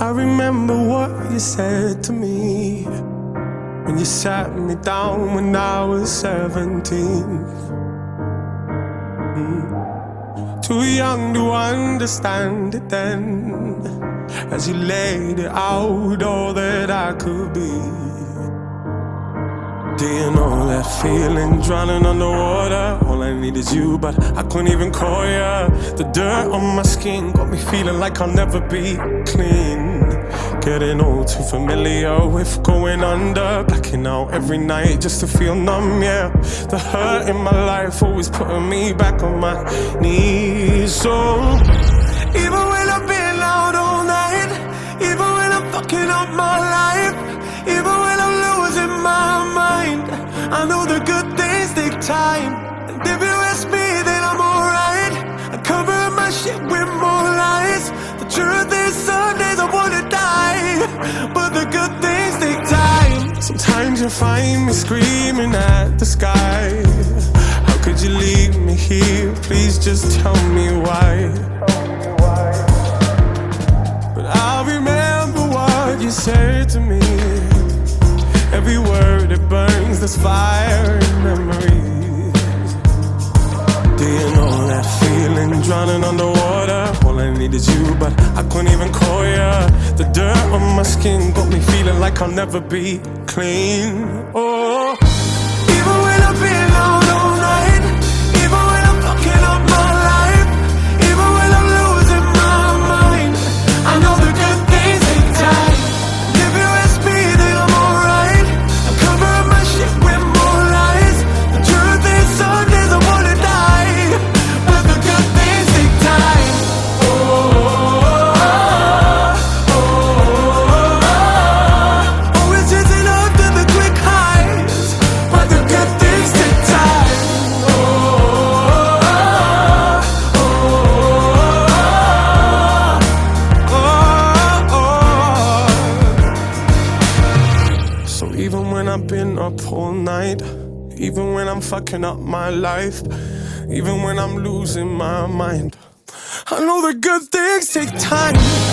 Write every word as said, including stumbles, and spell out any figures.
I remember what you said to me when you sat me down when I was seventeen. Mm. Too young to understand it then, as you laid it out all that I could be. Do you know that feeling, drowning underwater? All I need is you, but I couldn't even call ya. The dirt on my skin got me feeling like I'll never be clean. Getting all too familiar with going under, blacking out every night just to feel numb, yeah. The hurt in my life always putting me back on my knees. So even when I've been out all night, even when I'm fucking up my life, even when I'm losing my mind, I know the good things take time. And if you ask me, then I'm alright. I cover up my shit with more lies. The truth is some days I wanna die, but the good things take time. Sometimes you find me screaming at the sky. How could you leave me here? Please just tell me why. But I remember what you said to me. Every word it burns, there's fire in memories. Do you know that feeling, drowning underwater? All I need is you, but I couldn't even call ya. The dirt on my skin got me feeling like I'll never be clean. Oh, even when I've been out all night, even when I'm fucking up my life, even when I'm losing my mind, I know the good things take time. If you ask me, then I'm alright. I cover up my shit with more lies. The truth is some days I wanna die, but the good things take time. Oh, oh, oh, oh. Always chasing after the quick highs, but the good things take time. Oh, oh, oh, oh. So even when I've been up all night, even when I'm fucking up my life, even when I'm losing my mind, I know the good things take time.